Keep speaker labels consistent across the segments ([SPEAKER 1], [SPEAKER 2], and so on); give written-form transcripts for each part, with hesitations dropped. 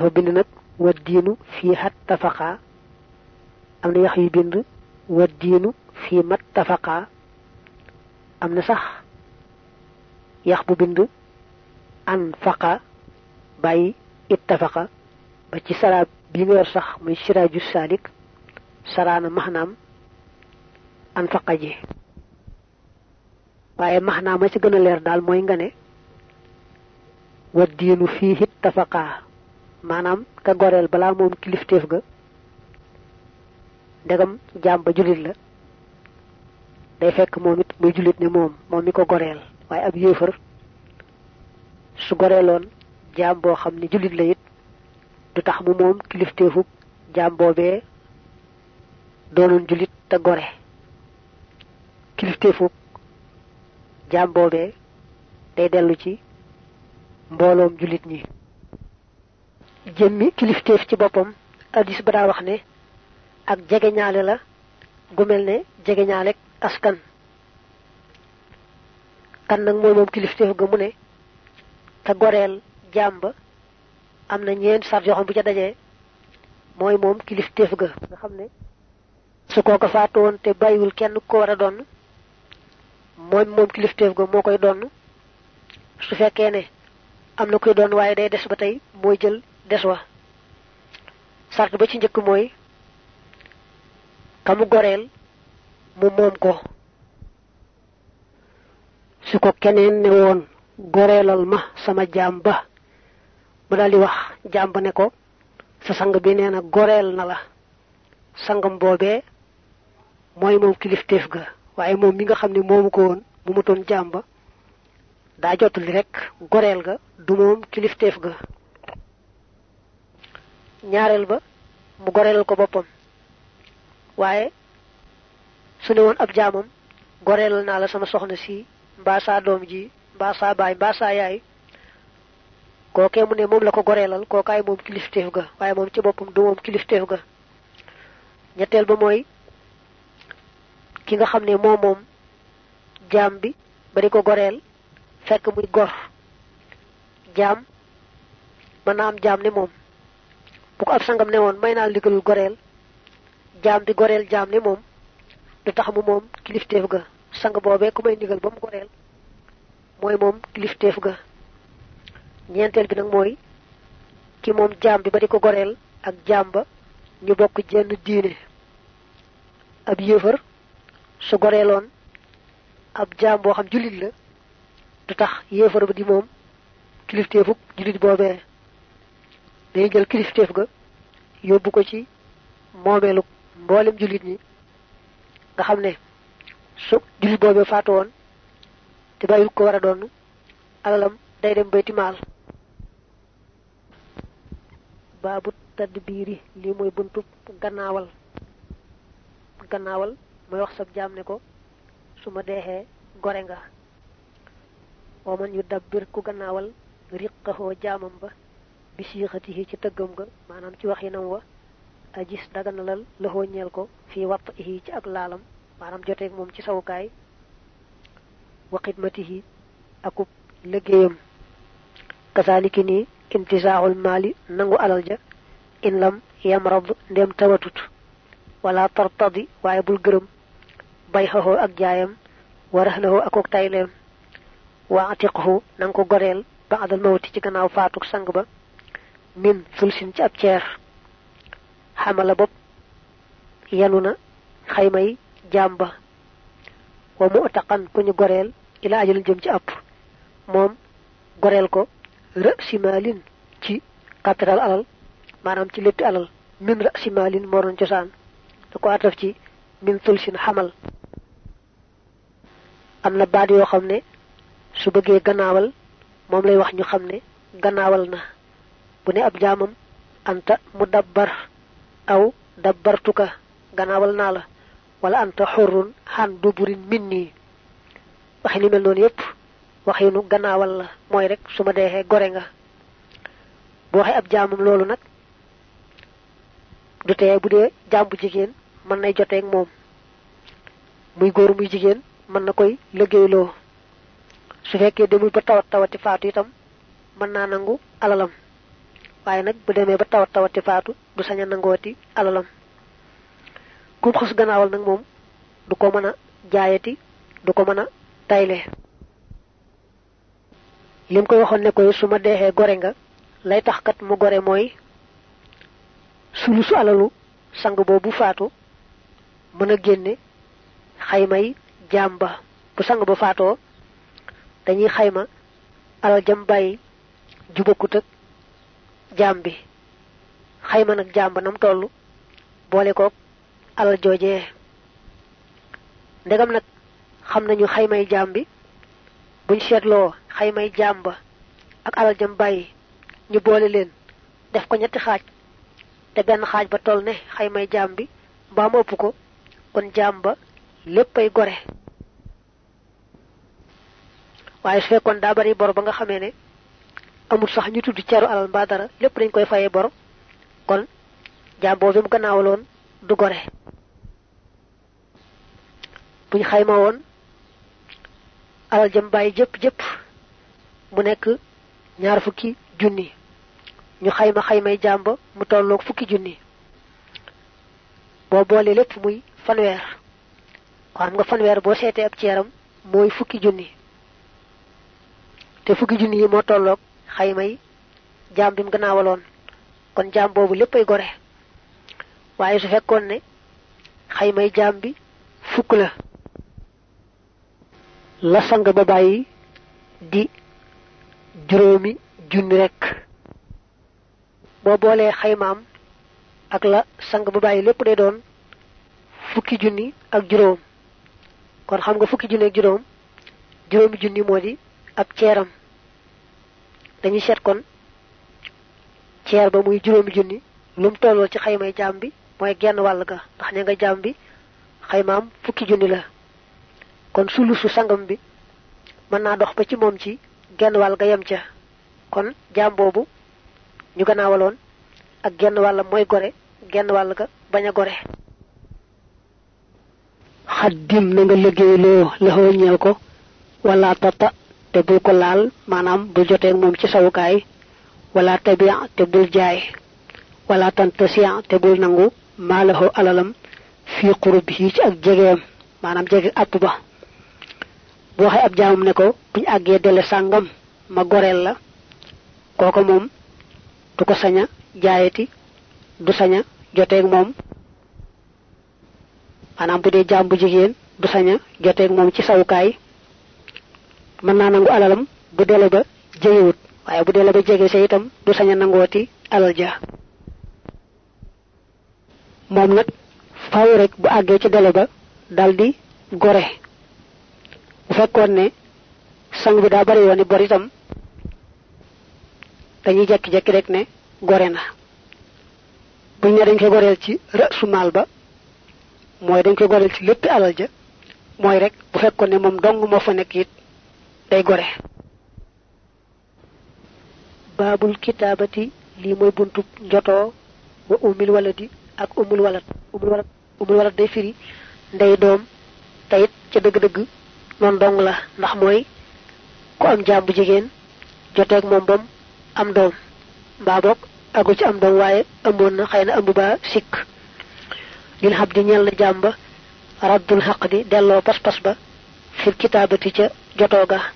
[SPEAKER 1] dafa bind nag wa diinu fii hattafaqa am na yax yu bind wa diinu fii mattafaqa am na sax yax bu bind an faqa bàyyi ittafaqa ba ci saraab bi nga yor sax muy siraaju saalik saraana maxnaam an faqa ji waaye maxnaam ma ci gën a leer daal mooy nga ne wa diinu fii ittafaqa maanaam ka goreel balaa moom kilifteef ga ndegam jaam ba jullit la day fekk moom it muy jullit ne moom mi ko goreel waaye ab yéefar su goreeloon jaam boo xam ne jullit la it du tax mu moom kilifteefuk jaam boobee doonoon jullit te gore kilifteefuk jaam boobee day dellu ci mbooloom jullit ñi jëmmi kilifteef ci boppam addis ba daa wax ne ak jegeñaale la gu mel ne jegeñaale askan kan nag mooy moom kilifteef ga mu ne te goreel jaam ba am na ñeent sart yoo xam bu ca dajee mooy moom kilifteef ga nga xam ne su kooka faatu woon te bàyyiwul kenn ko war a donn moom kilifteef ga moo koy donn su fekkee ne am na koy doon waaye day des ba tey mooy jël des wa sart ba ci njëkk mooy ka mu goreel mu moom ko su ko keneen ne woon goreelal ma sama jaam ba mu daldi wax jaam ba ne ko sa sang bi nee na goreel na la sangam boobee mooy moom kilifteef ga waaye moom mi nga xam ne moomu ko woon bu mu toon jaam ba daa jottali rek goreel ga du moom kilifteef ga ñaareel ba mu goreelal ko boppam waaye su ne woon ab jaamam goreelal naa la sama soxna si mbaa saa doom ji mbaa saa baay mbaa saa yaay kookee mu ne moom la ko goreelal kookaay moom kilifteef ga waaye moom ci boppam du moom kilifteef ga ñetteel ba mooy ki nga xam ne moom jaam bi ba di ko goreel fekk muy gor jaam mën naa am jaam ne moom bu ko ab sangam ne woon may naa ndigalul goreel jaam bi goreel jaam ne moom du tax mu moom kilifteef ga sang boobee ku may ndigal ba mu goreel mooy moom kilifteef ga ñeenteel bi nag mooy ki moom jaam bi ba di ko goreel ak jaam ba ñu bokk jenn diine ab yéefar su goreeloon ab jaam boo xam jullit la du tax yéefar ba di moom kilifteefuk jullit boobee day jël kilifteef ga yóbbu ko ci moomeelu mboolem jullit ñi nga xam ne su jullit boobee faatu woon te bàyyil ko war a doon alalam day dem bayti maal baabu tadbiiri lii mooy buntu gannaawal mooy wax sab jaam ne ko su ma deexee gore nga wa man yu dabbir ku gannaawal riqaxoo jaamam ba bi siixatihi ci tëggam ga maanaam ci waxinam wa ajis daganalal laxoo ñeel ko fii watt ihi ci ak laalam maanaam joteeg moom ci sawukaay wa xidmatihi akub liggéeyam kasaaliki nii intisaaxul maali nangu alal ja in lam yamrad ndem tawatut wala tartadi waaye bul gërëm bay xaxoo ak jaayam wa raxnaxoo akook tayleem wa atiqhu nanga ko goreel ba adal mawti ci gannaaw faatuk sang ba min sulsin ci ab ceer xamala bopp yanu na xaymay jaam ba wa mu utaqan ku ñu goreel ila ajal jëm ci app moom goreel ko rasimalin ci capital alal maanaam ci lépp alal min rasimalin moo doon cosaan da ko ataf ci min sulsin xamal am na baat yoo xam ne su bëggee gannaawal moom lay wax ñu xam ne gannaawal na bu ne ab jaamam anta mu dabbar aw dabbartuka gannaawal naa la wala anta xurrun xan duburin minni waxi ni mel noonu yépp waxinu gannaawal la mooy rek su ma deexee gore nga bu waxee ab jaamam loolu nag du tee bu dee jaam bu jigéen mën nay joteeg moom muy góor muy jigéen mën na koy liggéeyloo su fekkee demul ba tawati faatu itam mën naa nangu alalam waaye nag bu demee ba tawati faatu du sañ a nangooti alalam. kum xas gannaawal nag moom du ko mën a jaayati du ko mën a tayle. lim koy waxoon ne koy su ma deexee gore nga lay tax kat mu gore mooy sulusu alalu sang boobu faatu mën a génne xaymay jaam ba. bu sang ba faatoo dañuy xayma alal jam bàyyi ju bokkut ak jaam bi, xayma nag jaam ba nam toll boole koog alal joojee. ndegam nag xam nañu xaymay jaam bi, buñ seetloo xaymay jaam ba ak alal jam bàyyi ñu boole leen def ko ñetti xaaj te benn xaaj ba toll ne xaymay jaam bi mbaa mu ëpp ko, kon jaam ba léppay gore. waaye su fekkoon daa bari bor ba nga xamee ne amul sax ñu tudd ceeru alal mbaa dara, lépp dañ koy fayee bor, kon jaam boobu mu gannaawaloon du gore. buñ xayma woon alal jëm bàyyi jëpp mu nekk 20 fukki junni, ñu xaymay jaam ba mu tolloog fukki junni, boo boole lépp muy fanweer. xam nga fanweer boo seetee ab ceeram mooy fukki junni, te fukki junni yi moo tolloog xaymay jaam bi mu gannaawaloon, kon jaam boobu léppay gore. waaye su fekkoon ne xaymay jaam bi fukk la sang ba bàyyi di 5 junni rek, boo boolee xaymaam ak la sang ba bàyyi lépp day doon fukki junni ak 5. kon xam nga fukki junni ak 5 5 junni moo di ab ceeram. dañuy seet kon ceer ba muy 5 junni lu mu tolloo ci xaymay jaam bi mooy genn wàll ga, ndax ña nga jaam bi xaymaam fukki junni la. kon sulusu sangam bi mën naa dox ba ci moom ci genn wàll ga yem ca, kon jaam boobu ñu gannaawaloon ak genn wàll mooy gore, genn wàll ga bañ a gore. xaddim na nga liggéeyloo la ñeel ko wala tata te bul ko laal, maanaam bul jotee ak moom ci sawukaay, wala tabiya te bul jaay, wala tantasiya te bul nangu maalahu alalam fii xurub yi ci ak jegeem, maanaam jege àpp ba. bu waxee ab jaamam ne ko buñ àggee dele sàngam ma goreel la, kooko moom du ko sañ a jaayati, du sañ a jotee ak moom, maanaam bu dee jaam bu jigéen du sañ a jotee ak moom ci sawukaay. mën naa nangu alalam bu dele ba jegewut, waaye bu dele ba jege sa itam du sañ a nangooti alal ja. moom nag faaw rek bu àggee ci dele ba daldi gore. bu fekkoon ne sang bi daa bari woon bor itam dañuy jekki-jekki rek ne gore na. buñ ne dañ koy goreel ci rësu maal ba mooy dañ koy goreel ci lépp alal ja, mooy rek bu fekkoon ne moom dong moo fa nekk it day gore. baabul kitaabati lii mooy buntub njotoo wa umil waladi ak umul walad day firi ndey doom, tayit ca dëgg-dëgg noonu dong la, ndax mooy ku am jaam bu jigéen joteeg moom bam am doom, mbaa boog agul ci am doom waaye ëmboon na, xëy na ëmb ba sikk. lil xab di ñel na jaam ba raddul xaq di delloo pas-pas ba fil kitaabati ca jotoo ga.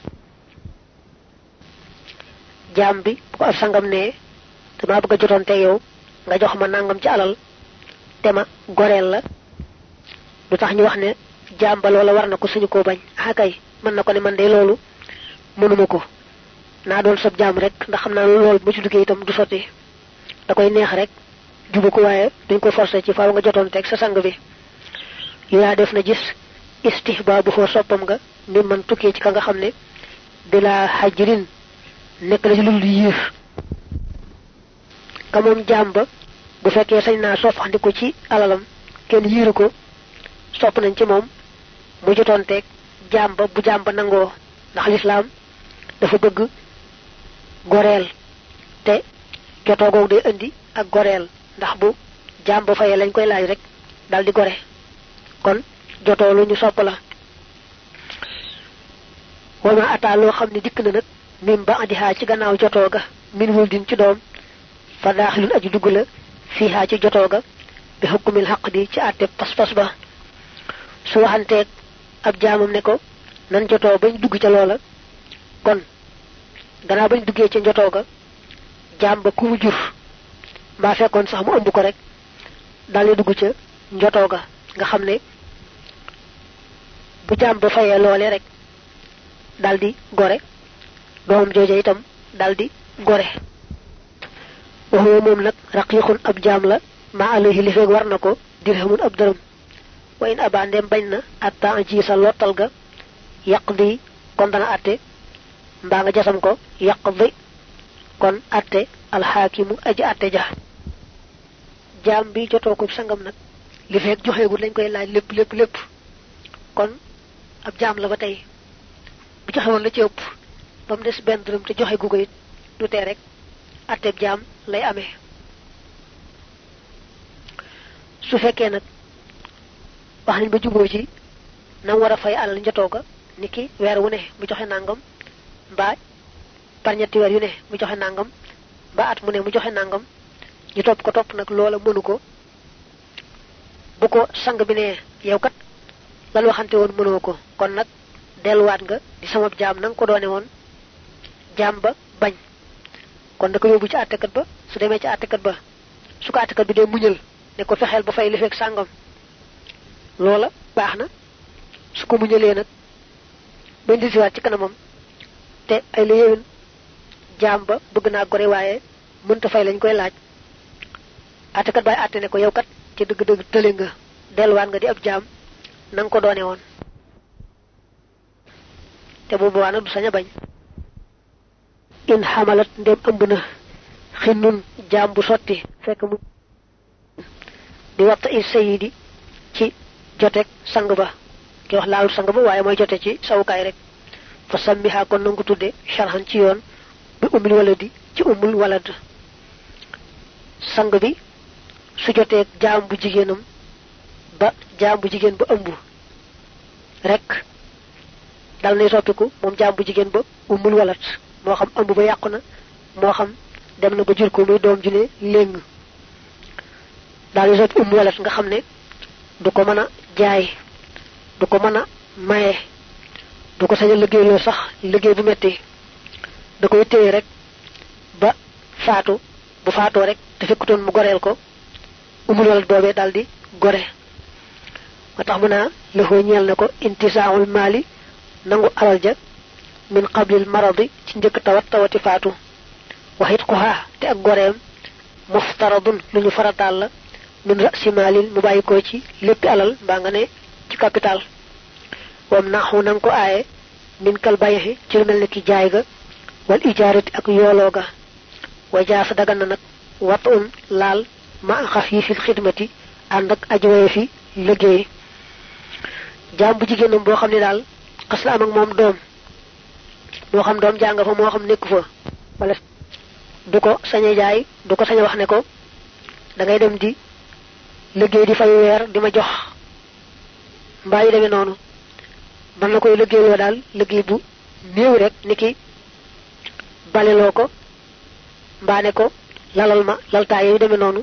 [SPEAKER 1] jaam bi bu ko ab sangam ne dama bëgg a jotoonte yow nga jox ma nangam ci alal te ma goreel la, lu tax ñu wax ne jaam ba loola war na ko, suñu koo bañ. kay mën na ko ne man de loolu mënuma ko, naa doon sab jaam rek, ndax xam naa loolu bu ci duggee itam du sotti, da koy neex rek jubu ko, waaye duñ ko forcé ci faaw nga jotoon teg sa sang bi. yaa def na gis istihbaabu foo soppam nga mi man tukkee ci ka nga xam ne bila hajrin nekk la ci lu yiir. ka moom jaam ba bu fekkee sañ naa soppandiku ci alalam kenn yiiru ko, sopp nañ ci moom mu jotoon teg jaam ba bu jaam ba nangoo, ndax lislaam dafa bëgg goreel, te jotoo googu day indi ak goreel, ndax bu jaam ba fayee lañ koy laaj rek dal di gore, kon jotoo lu ñu sopp la. wama ataa loo xam ne dikk na nag mim ba andihaa ci gannaaw jotoo ga min wul din ci doom fa daaxilun aji dugg la fiihaa ci jotoo ga bi hukmil haqdi ci àtte pas-pas ba su waxanteeg ab jaamam ne ko nan jotoo bañ dugg ca loola kon gannaaw bañ duggee ca njotoo ga jaam ba ku mu jur mbaa fekkoon sax mu ëmb ko rek daldi dugg ca njotoo ga nga xam ne bu jaam ba fayee loole rek daldi gore doom jooja itam daldi gore waxoo moom nag raqiqun ab jaam la ma alayhi li feeg war na ko dirhamun ab dërëm wa in abandem bañ na atta ci sa lottal ga yaqdi kon dana atte mbaa nga jasam ko yaqdi kon atte alxaakimu aji atte ja jaam bi jotoo ko sangam nag li feeg joxeegul lañ koy laaj lépp kon ab jaam la ba tey bu joxewoon la ci ëpp ba mu des benn dërëm te joxe gu ko it du tee rek atteb jaam lay amee su fekkee nag wax nañ ba juboo ci nam war a fay alal njotoo ga niki weer wu ne mu joxe nangam mbaa par ñetti weer yu ne mu joxe nangam mbaa at mu ne mu joxe nangam ñu topp ko topp nag loola mënu ko bu ko sang bi ne yow kat lan waxante woon mënoo ko kon nag delluwaat nga di sama jaam nanga ko doone woon jaam ba bañ kon da ko yóbbu ci àttekat ba su demee ci àttekat ba su ko àttekat bi dee muñal ne ko fexeel ba fay li fekk sàngam loola baax na su ko muñalee nag bañ di siwaat ci kanamam te ay la yéwén jaam ba bëgg naa gore waaye mënta fay lañ koy laaj àttekat baay àtte ne ko yow kat ci dëgg-dëgg tële nga delluwaat nga di ab jaam na nga ko doone woon te boobu waa nag du sañ a bañ in xamalat ndem ëmb na xinnun jaam bu sotti fekk mu di waxta il sayidi ci jotek sang ba ki wax laalul sang ba waaye mooy jote ci sawukaay rek fa sammiha kon nangu tudde sharhan ci yoon bi umul waladi ci umul walad sang bi su jotee jaam bu jigéenam ba jaam bu jigéen ba ëmb rek dal nay soppiku moom jaam bu jigéen ba umul walad moo xam ëmb ba yàqu na moo xam dem na ba jur ko muy doom ju ne léng daal di soppi umul walad nga xam ne du ko mën a jaay du ko mën a maye du ko sañ a liggéeyloo sax liggéey bu metti da koy téye rek ba faatu bu faatoo rek te fekkutoon mu goreel ko umul walad boobee daal di gore moo tax mu naa lëxoo ñeel na ko intisaaul maali nangu alal ja min qablil maradi ci njëkk tawati faatu waxit xuhaa te ak goreem muftaradun lu ñu farataal la min rasi maalin mu bàyyi ko ci léppi alal mbaa nga ne ci capital wam naxu nanga ko aaye min kal bayxi ci lu mel ne ki jaay ga wal ijaarati ak yooloo ga wajaasa dagan na nag wat un laal ma xafiifil xidmati ànd ak ajoye fi liggéey jaam bu jigéenam boo xam ne daal xas la am ak moom doom moo xam doom jàng fa moo xam nekku fa wala du ko sañ a jaay du ko sañ a wax ne ko da ngay dem di liggéey di fay weer di ma jox mbaa yu demee noonu man la koy liggéeyloo daal liggéey bu néew rek ni ki baleloo ko mbaa ne ko lalal ma laltaay yu demee noonu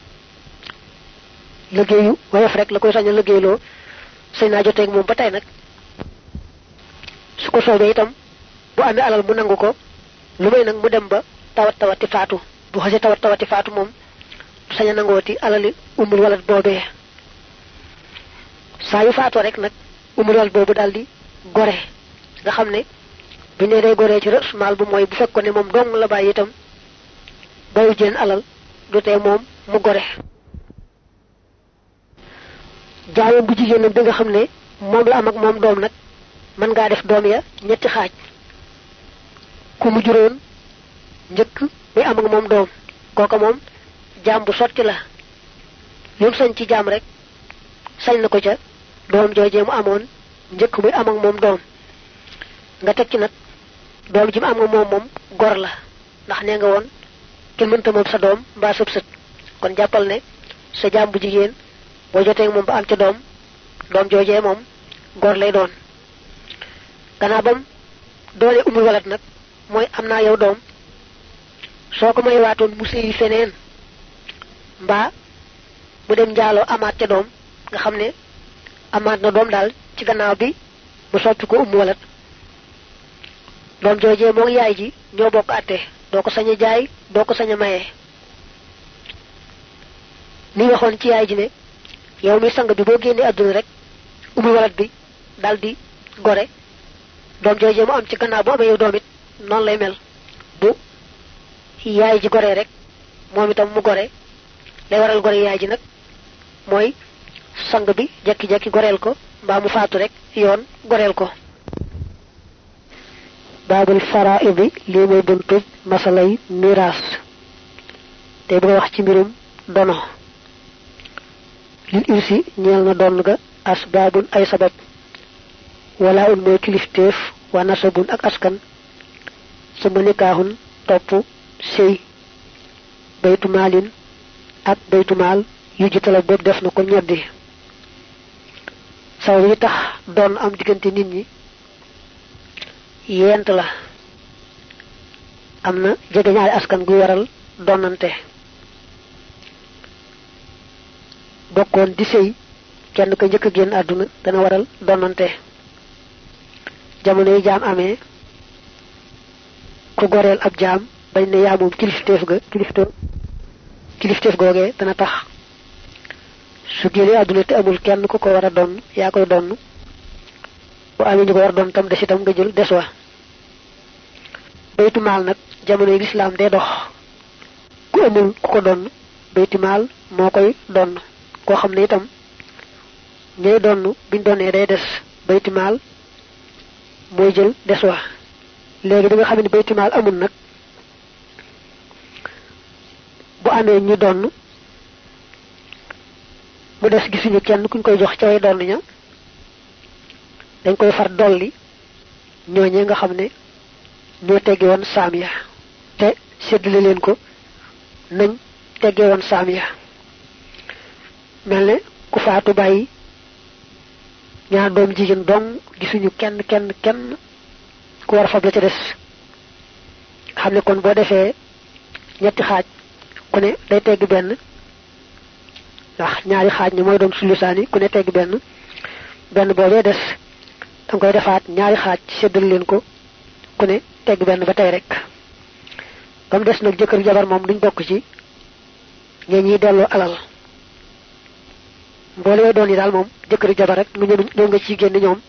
[SPEAKER 1] liggéeyu woyof rek la koy sañ a liggéeyloo sañ naa joteeg moom ba tey nag su ko soobee itam bu amee alal mu nangu ko lu may nag mu dem ba tawati faatu bu xasee tawati faatu moom du sañ a nangooti alali umul walad boobee saa yu faatoo rek nag umul walad boobu daal di gore nga xam ne bu ñu day goree ci rës maal bu mooy bu fekkoon ne moom dong la bàyyi itam bayu jeen alal du tee moom mu gore jaamam bu jigéen nag bi nga xam ne moom la am ak moom doom nag mën ngaa def doom ya ñetti xaaj ku mu juróon njëkk muy am ak moom doom kooka moom jaam bu sotti la lu mu sañ ci jaam rek sañ na ko ca doom joojee mu amoon njëkk muy am ak moom doom nga teg ci nag doom ji mu am ak moom gor la ndax nee nga woon kenn mënta moom sa doom mbaa sëb sët kon jàppal ne sa jaam bu jigéen boo jotee moom ba am ca doom joojee moom gor lay doon gannaaw bam doole umul walat nag mooy am naa yow doom soko may waton mu sey feneen mba mu dem jaalo amaat ca doom nga xam ne amaat na doom daal ci gannaaw bi mu soppi ko walat doom joojee moom yaay ji ñoo bokk atte doo ko sañ a jaay doo ko sañ a maye ni waxoon ci yaay ji ne yow mi sang bi boo génnee àdduna rek walat bi daldi gore doom joojee mu am ci gannaaw bu amee yow doom it noonu lay mel bu yaay ji gore rek moom itam mu gore lay waral gore yaay ji nag mooy sang bi jekki-jekki goreel ko mbaa mu faatu rek yoon goreel ko babul fara'id li moy buntu masalay miras te bu wax ci mbirum dono lil irsi ñeel na don ga asbabun ay sabab wala un moy kiliftef wa nasabun ak askan sama nikahun topu sey baytu malin ak baytu mal yu jitala bob def na ko ñoddi saw yi tax don am digënté nit ñi yent la amna jege ñaari askan gu waral donante bokkon di sey kenn ko jëk genn aduna dana waral donante jamono yi jaam amé ku gorel ab jaam bañ ne yaa moom kilifteef googee dana tax su génnee aduna te amul kenn ku ko wara don yaa koy donn bu amee ñu ko war doon tam des itam nga jël des wa baytu maal nag jamono yi lislaam dee dox ku amul ku ko donn baytu maal moo koy donn koo xam ne itam ñay donn biñ donnee day des baytu maal mooy jël des wa léegi bi nga xam ne baytu maal amul nag bu amee ñu donn mu des gisuñu kenn kuñ koy jox ca way donn ña dañ koy far dolli ñooñe nga xam ne ñoo tegge woon saam ya te séddale leen ko nañ tegge woon saam ya mel ne ku faatu bàyyi ñaar doom jigéen dong gisuñu kenn ku war a fab la ca des xam ne kon boo defee ñetti xaaj ku ne day tegg benn ndax ñaari xaaj ñi mooy doon sulusaani ku ne tegg benn boobee des dang koy defaat ñaari xaaj séddal leen ko ku ne tegg benn ba tey rek bam des nag jëkkër jabar moom duñ bokk ci ñi delloo alal mboole doon yi daal moom jëkkër jabar rek ñoo nga ci génn ñoom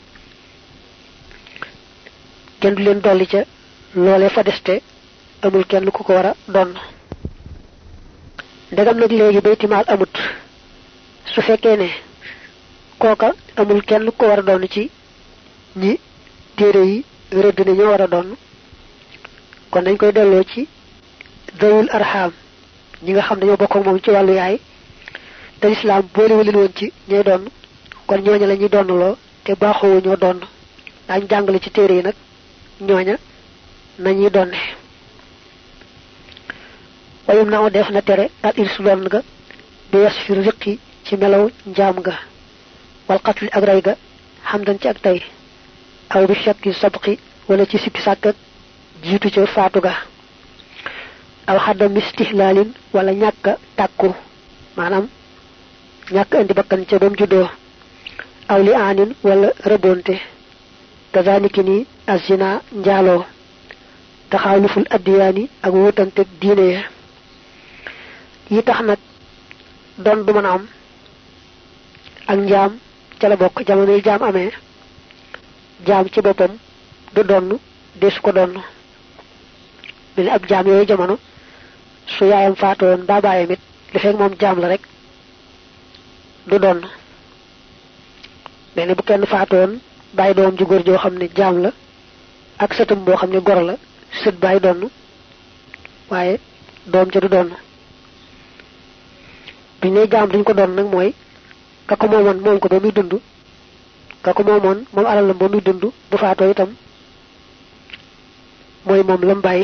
[SPEAKER 1] kenn du leen dolli ca loolee fa deste amul kenn ku ko war a doon ndegam nag léegi baytimaal amut su fekkee ne kooka amul kenn ko war a doon ci ñi téere yi rëdd ne ñoo war a doon kon dañ koy delloo ci dawul arham ñi nga xam dañoo bokk ak moom ci wàllu yaay te lislaam boolewul leen woon ci ñooy doon kon ñooña la ñuy doonloo te baaxoo ñoo doon daañ jàngale ci téere yi nag ñooña nañuy donne wayum na o def na tere al irsu doon nga bi yasfir riqi ci melaw njaam nga wal qatl ak ray ga hamdan ci ak tay aw bi shakki sabqi wala ci sikki sàkk jiitu ca faatu ga aw xaddam istihlalin wala ñàkk tàkku maanaam ñàkk indi bakkan ca bam juddoo aw li aanin wala rëbonte kazaniki ni azina njaaloo taxaaluful addiyaani ak wutante diine ya yi tax nag doon du mën a am ak njaam ca la bokk jamono yi jaam amee jaam ci boppam du donn desu ko donn mel ni ab jaam yooyu jamono su yaayam faatoon ba baayam it li fekk moom jaam la rek du donn mel ni bu kenn faatoon bàyyi doom ju góor joo xam ne jaam la ak sëtam boo xam ne gor la sët bàyyi donn waaye doom ja du donn biñ ne jaam duñ ko doon nag mooy ka ko moomoon moom ko ba muy dund ka ko moomoon moom alalam ba muy dund bu faatoo itam mooy moom lam bàyyi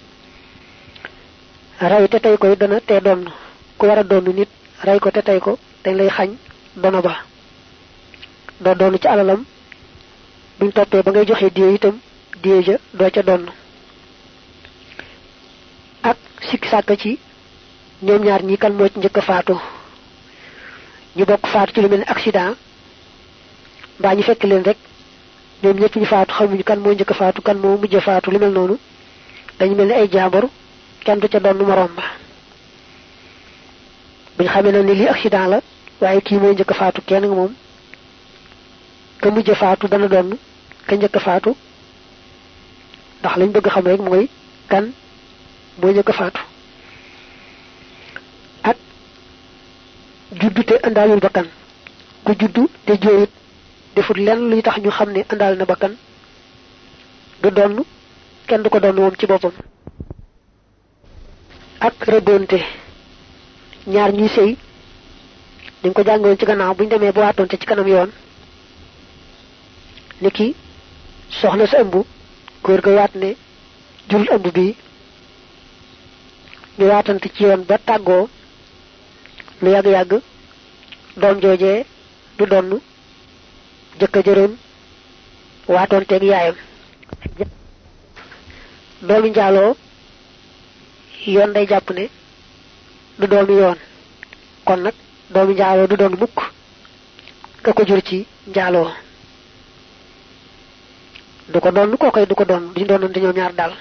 [SPEAKER 1] ray te tey koy dana te doon ku war a doon nit ray ko te tey ko dañ lay xañ dono ba doo doon ci alalam buñ toppee ba ngay joxe diye itam diye ja doo ca doon ak sikki sàkka ci ñoom ñaar ñi kan moo ci njëkk faatu ñu bokk faatu ci lu mel ni accident mbaa ñu fekk leen rek ñoom ñëpp ñu faatu xamuñu kan moo njëkk faatu kan moo mujj faatu lu mel noonu dañu mel ni ay jaambur kenn du ca doon moroom ba buñ xamee na ni lii accident la waaye kii moo njëkk faatu kenn moom ka mujj faatu dana doon ka njëkk faatu ndax lañ bëgg xam rek mooy kan moo njëkk faatu ak juddu te andaalul bakkan ku juddu te jooyut defut lenn luy tax ñu xam ne andaal na bakkan du donn kenn du ko donn moom ci boppam ak rëbbonte ñaar ñuy sëy dañ ko jàngoon ci gannaaw buñ demee ba waatoon te ci kanam yoon niki soxna sa ëmb góor ga waat ne jurul ëmb bi ñu waatante ci yoon ba tàggoo lu yàgg-yàgg doom joojee du donn jëkka jëroon waatoon teeg yaayam doomi njaaloo yoon day jàpp ne du doomi yoon kon nag doomi njaaloo du doon mukk ka ko jur ci njaaloo du ko doon koo koy du ko doon duñu doonante ñoom ñaar daal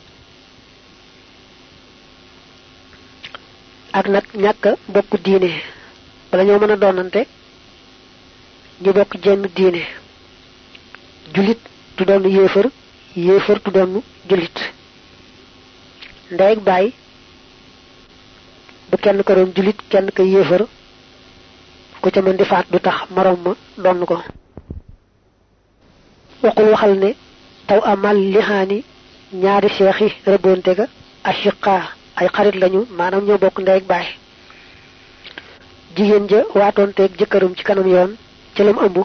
[SPEAKER 1] ak nag ñàkk bokk diine bala ñoo mën a doonante ñu bokk jenn diine julit du doon yéefar yéefar du doon julit ndey ak baay bu kenn ko doon julit kenn ko yéefar ku ca mën di faat du tax moroom ma doon ko waxul waxal ne taw amal lihaani ñaari seexi rëbbonte ga ashiqa ay xarit lañu maanaam ñoo bokk ndey ak baay jigéen ja waatoonteeg jëkkëram ci kanam yoon ci lam ëmb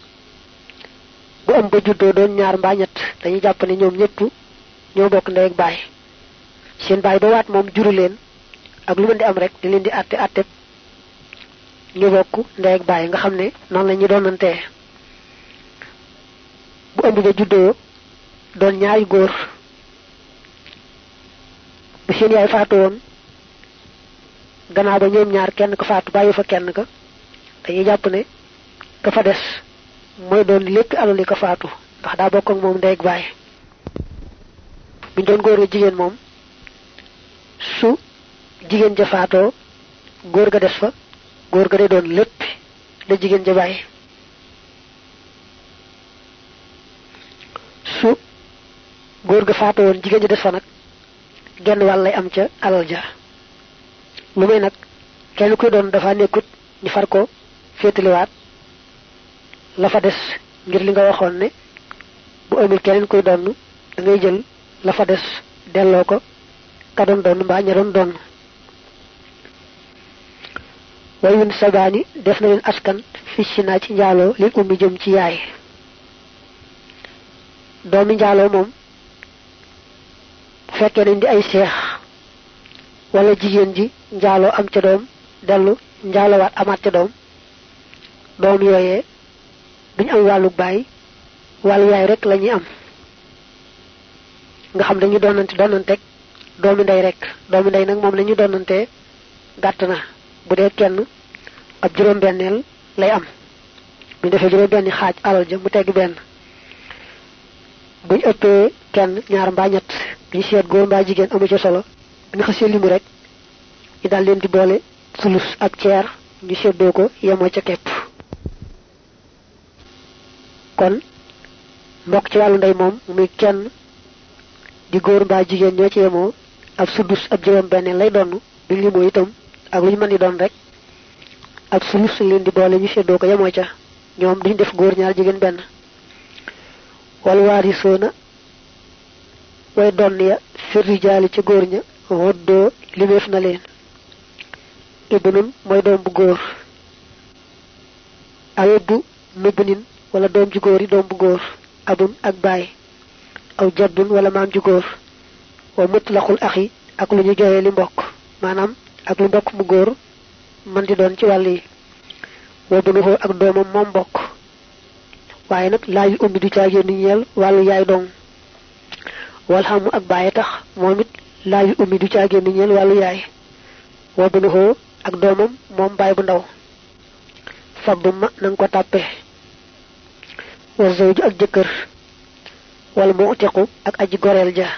[SPEAKER 1] bu ëmb ba juddoo doon ñaar mbaa ñett dañuy jàpp ne ñoom ñëpp ñoo bokk ndey ak baay seen baay ba waat moom juru leen ak lu mën di am rek di leen di àtte ñu bokk ndey ak baay nga xam ne noonu la ñu doonantee bu ëmb ba juddoo doon ñaari góor bu seen yaay faatu woon gannaaw ba ñoom ñaar kenn ko faatu bàyyi fa kenn ka dañuy jàpp ne ka fa des mooy doon lépp alali ka faatu ndax daa bokk ak moom ndey ak baay buñ doon góor ak jigéen moom su jigéen ja faatoo góor ga des fa góor ga day doon lépp la jigéen ja bàyyi su góor ga faatoo woon jigéen ja des fa nag genn wàll lay am ca alal ja lu may nag kenn kuy doon dafa nekkut ñu far ko féetaliwaat la fa des ngir li nga waxoon ne bu amul keneen kuy doon da ngay jël la fa des delloo ko ka doon doon mbaa ña doon doon wayun sabaani def na leen askan ficci naa ci njaaloo lil ummi jëm ci yaay doomi njaaloo moom fekkee nañ di ay seex wala jigéen ji njaaloo am ca doom dellu njaaloowaat amaat ca doom doom yooyee duñ am wàllu baay wàllu yaay rek lañuy am nga xam dañuy doonanteeg doomi ndey rek doomi ndey nag moom lañuy doonantee gàtt na bu dee kenn ab juróom-benneel lay am buñ defee juróom-benni xaaj alal ja mu tegg benn buñ ëppee kenn ñaar mbaa ñett duñ seet góor mbaa jigéen amu ca solo buñ xasee limu rek ñu daal leen di boole sulus ak ceer ñu seddoo ko yemoo ca kepp kon mbokk ci wàllu ndey moom muy kenn di góor mbaa jigéen ñoo ci yemoo ab sudus ab juróom-benneel lay doon buñ limoo itam ak lu ñu mën di doon rek ak sulus leen di boole ñu seddoo ko yemoo ca ñoom duñ def góor ñaar jigéen benn wal waarisoona way donn ya fi rijaali ci góor ña woddoo limeef na leen ibnun mooy doom bu góor awebbu nubbunin wala doom ju góor yi doom bu góor abun ak baay aw jaddun wala maam ju góor wa mutlaqul axi ak lu ñu joyee li mbokk maanaam ak lu mbokk mu góor man di doon ci wàll yi wa bunuhu ak doomam moom mbokk waaye nag laaj ummi du caagee ni ñeel wàllu yaay dong wal xamu ak bàyyi tax moom it laa yu ummi du caagéen ni ñeel wàllu yaay wa bunuhoo ak doomam moom baay bu ndaw fabbu ma nanga ko tàppe wa zawju ak jëkkër wala mu utiqu ak aji goreel ja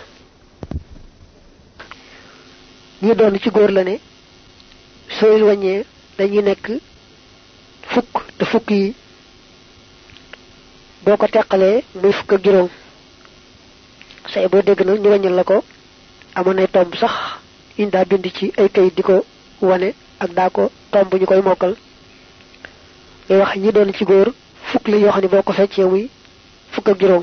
[SPEAKER 1] ñi doon ci góor la ne sooy wàññee dañuy nekk fukk te fukk yi boo ko teqalee muy fukk ak juróom say boo dégg na ñu wàññal la ko amoon ay tomb sax ñu daa bind ci ay kayit di ko wane ak daa ko tomb ñu koy mokkal ngay wax ñi doon ci góor fukk la yoo xam ne boo ko feccee muy fukk ak juróom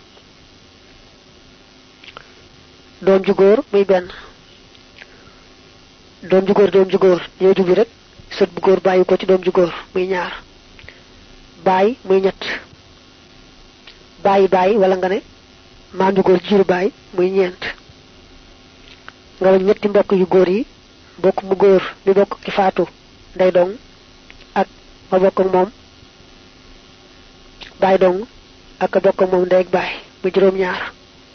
[SPEAKER 1] doom ju góor muy benn doom ju góor ñoo jublu rek sët bu góor bàyyi ko ci doom ju góor muy ñaar baay muy ñett bàyyi wala nga ne maam ju góor jiiru baay muy ñeent nga wañ ñetti mbokk yu góor yi mbokk mu góor mi bokk ki faatu ndey dong ak ma bokk ak moom baay dong ak a bokk ak moom ndey ak baay mu juróom ñaar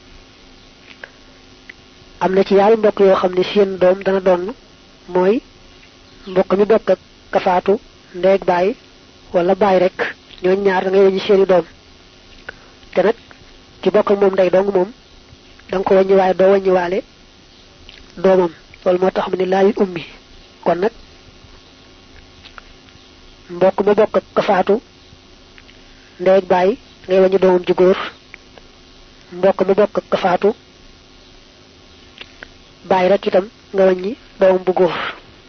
[SPEAKER 1] am na ci yaari mbokk yoo xam ne seen doom dana doon mooy mbokk mi bokk ak ka faatu ndey ak baay wala baay rek ñooñ ñaar da ngay wàññi seeni doom te nag ki bokk ak moom ndey dong moom da nga ko wàññi waaye doo wàññi waale doomam loolu moo tax mu ne laayul ummi kon nag mbokk ma bokk ak ka faatu ndey ak baay ngay wàññi doomam ji góor mbokk ma bokk ak ka faatu baay rek itam nga wàññi doomam bu góor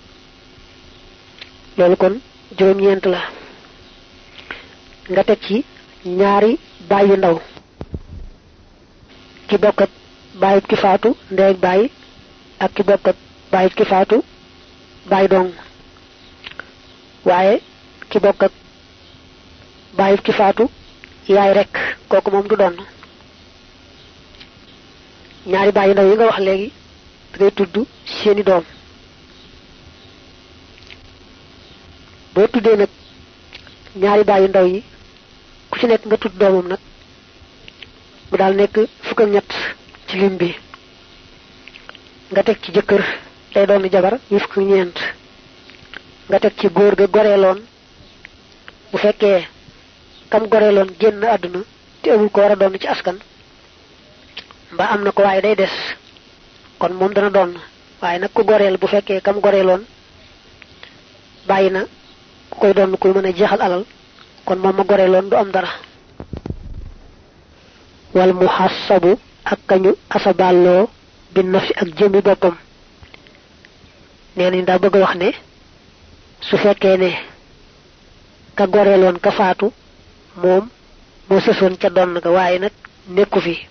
[SPEAKER 1] loolu kon juróom-ñeent la nga teg ci ñaari baay yu ndaw ki bokk ak baayut ki faatu ndey ak baay ak ki bokk ak baayut ki faatu baay dong waaye ki bokk ak baayut ki faatu yaay rek kooku moom du doon ñaari baay yu ndaw yi nga wax léegi da ngay tudd seeni doom boo tuddee nag ñaari baay yu ndaw yi ku ci nekk nga tudd doomam nag mu daal nekk fukk ak ñett ci lim bi nga teg ci jëkkër day doon jabar ñu fukk ñeent nga teg ci góor ga goreeloon bu fekkee kam goreeloon génn àdduna te amul ko war a doon ci askan mbaa am na ko waaye day des kon moom dana doon waaye nag ku goreel bu fekkee kam goreeloon bàyyi na ku koy doon kuy mën a jeexal alal kon moom ma goreeloon du am dara wal muhassabu ak kañu asaballoo bi nafsi ak jëmmi boppam nee nañ daa bëgg a wax ne su fekkee ne ka goreeloon ka faatu moom moo sësoon ca donn ga waaye nag nekku fi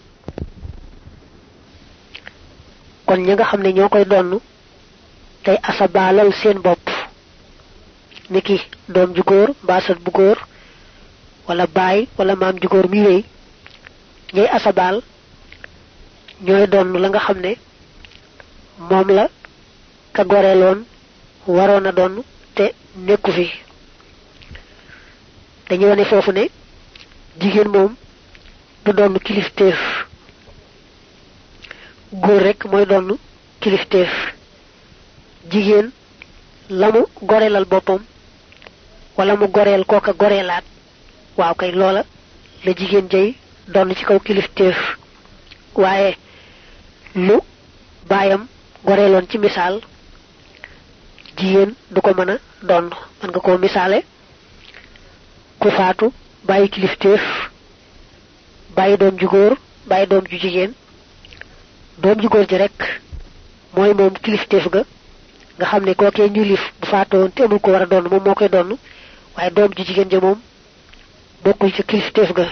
[SPEAKER 1] kon ñi nga xam ne ñoo koy donn tey asabaalal seen bopp niki doom ju góor mbaa sët bu góor wala baay wala maam ju góor mi wéy ñooy asabaal ñooy donn la nga xam ne moom la ka goreeloon waroon a donn te nekku fi dañu wane foofu ne jigéen moom du donn kilifteef góor rek mooy donn kilifteef jigéen la mu goreelal boppam wala mu goreel kooka goreelaat waaw kay loola la jigéen jay donn ci kaw kilifteef waaye lu baayam goreeloon ci misaal jigéen du ko mën a donn mën nga koo misaale ku faatu bàyyi kilifteef bàyyi doom ju góor bàyyi doom ju jigéen doom ju góor ji rek mooy moom kilifteef ga nga xam ne kookee ñu lif bu faatoon te amul ko war a donn moom moo koy donn waaye doom ju jigéen ja moom bokkul ci kilifteef ga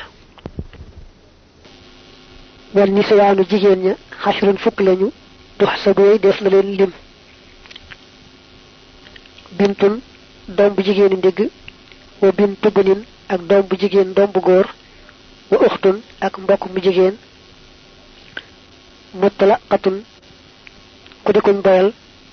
[SPEAKER 1] wal nisawaanu jigéen ña xasrun fukk lañu dox sa booy def na leen lim bintun doom bu jigéeni ndigg wa bintu bunin ak doom bu jigéen doom bu góor wa uxtun ak mbokk mu jigéen mutlaqatun ku di kuñ boyal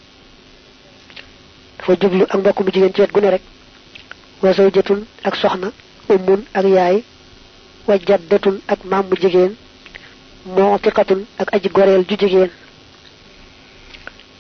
[SPEAKER 1] dafa jublu ak mbokk mu jigéen ci wet gu ne rek wa zawjatun ak soxna ummun ak yaay wa jaddatun ak maam mu jigéen mootiqatun ak aji goreel ju jigéen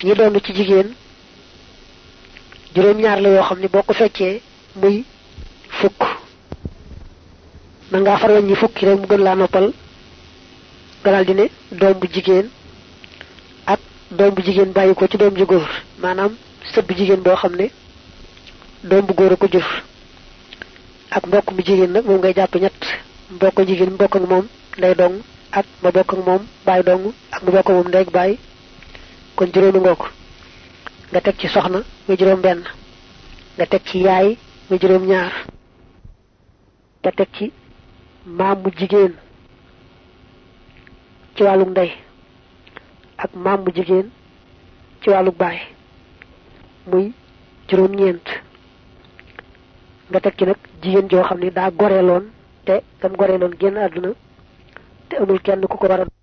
[SPEAKER 1] ñi doon ci jigéen juróom ñaar la yoo xam ne boo ko feccee muy fukk man ngaa far wàññi fukki rek mu gën laa noppal galal di ne doom bu jigéen ak doom bu jigéen bàyyi ko ci doom ju góor maanaam sët bu jigéen boo xam ne doom bu góor a ko jur ak mbokk mu jigéen nag moom ngay jàpp ñett mbokk jigéen mu bokk ak moom ndey dong ak ma bokk ak moom baay dong ak ma bokk ak moom ndey ak baay kon juróomi ngoko nga tek ci soxna muy juróom benn nga tek ci yaay muy juróom ñaar nga tek ci maam mu jigéen ci wàllu ndey ak maam mu jigéen ci wàllu baay muy juróom ñeent nga tek ci nag jigéen joo xam ne daa goreeloon te kam goreeloon génn àdduna te amul kenn ku ko war a